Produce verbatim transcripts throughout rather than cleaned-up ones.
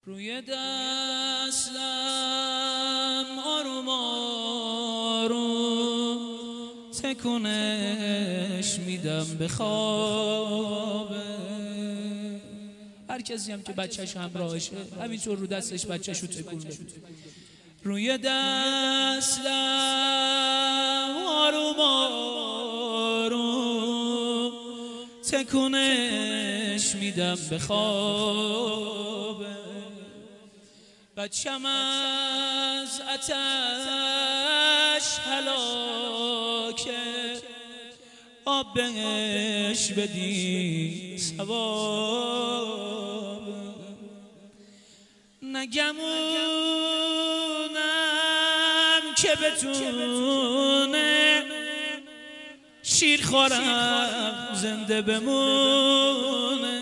روی دستم آروم آروم تکونش میدم به خوابه. هر کسی هم که بچهش همراهشه همینطور رو دستش بچهش رو تکون بده. روی دستم آروم آروم تکونش میدم به خوابه. بچم از آتش هلاکه آب بهش بدی ثواب. نگمونم که بتونه شیر خورم زنده بمونه.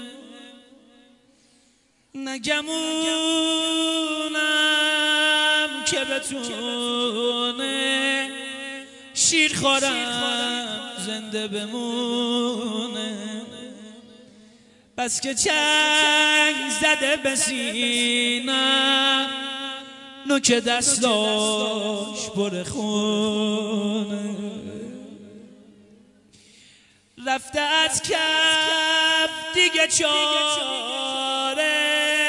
نگمونم که بتونه شیر خورم زنده بمونه. بس که چنگ زده به سینم نوک دستاش پر خونه. رفته از کف دیگه چاره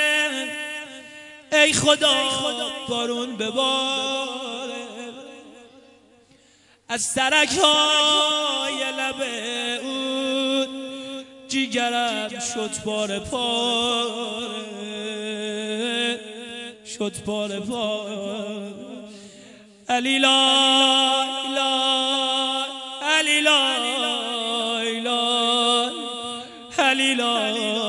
ای خدا بارون بباره. از ترک های لب اون جیگرم شد پاره پاره شد پاره پاره. علی لا لا علی لا لا علی لا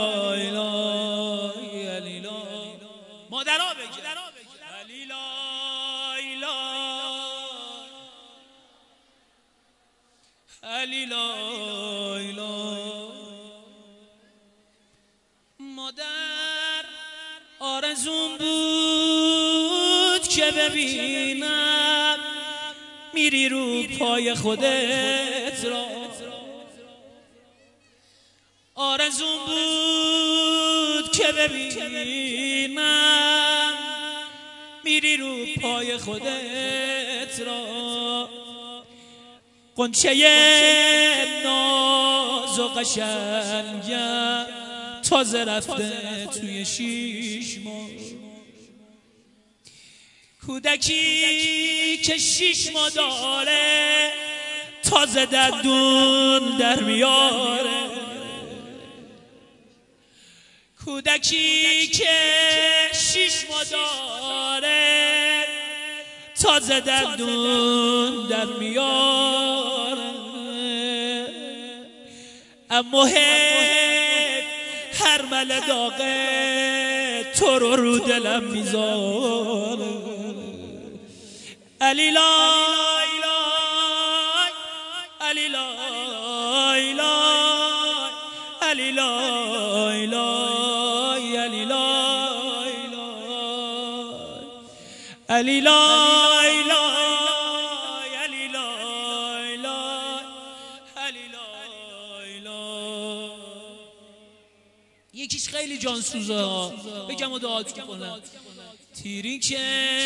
علی لا مادرها بگید علی لا علی لا مادر آرزوم بود که ببینم میری رو پای خودت را. آرزوم بود که ببینم میری رو پای خودت را. قنچه ناز و قشنگم تازه رفته توی شیش ماه. کودکی که شیش ماه داره تازه دندون در میاره. کودکی که شیش ماه داره تازه دندون در میاره. اما هر مل داغه تو رو رو دلم میذاره. علی لا علی لا علی لا علی لا یکیش خیلی جانسوزه ها بگم و دعاتون کنم. تیری که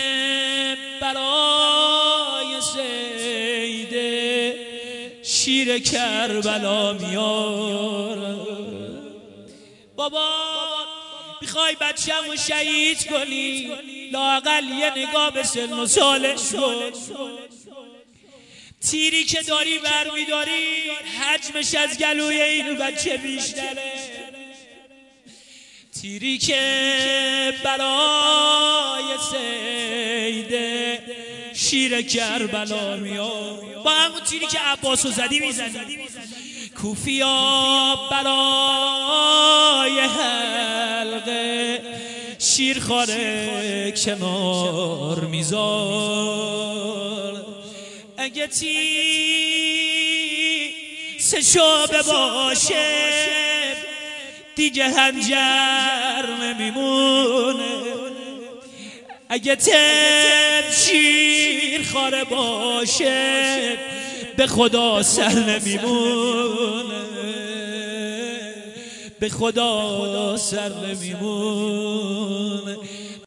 برای سیده شیر کربلا میاره. بابا میخوای بچه‌مو شهید کنی لااقل یه نگاه به سن و سالش کن. تیری که داری برمیداری حجمش از گلوی این بچه بیشتره. تیری که برای سیده شیر کربلا میاد با همون تیری که عباسو زدی میزنی. کوفیا برای حلقه شیرخواره کنار میذار. اگه تی سه شعبه باشه دیگه هنجر نمیمونه. اگه تب شیرخواره باشه به خدا سر نمیمونه. به خدا سر نمیمون.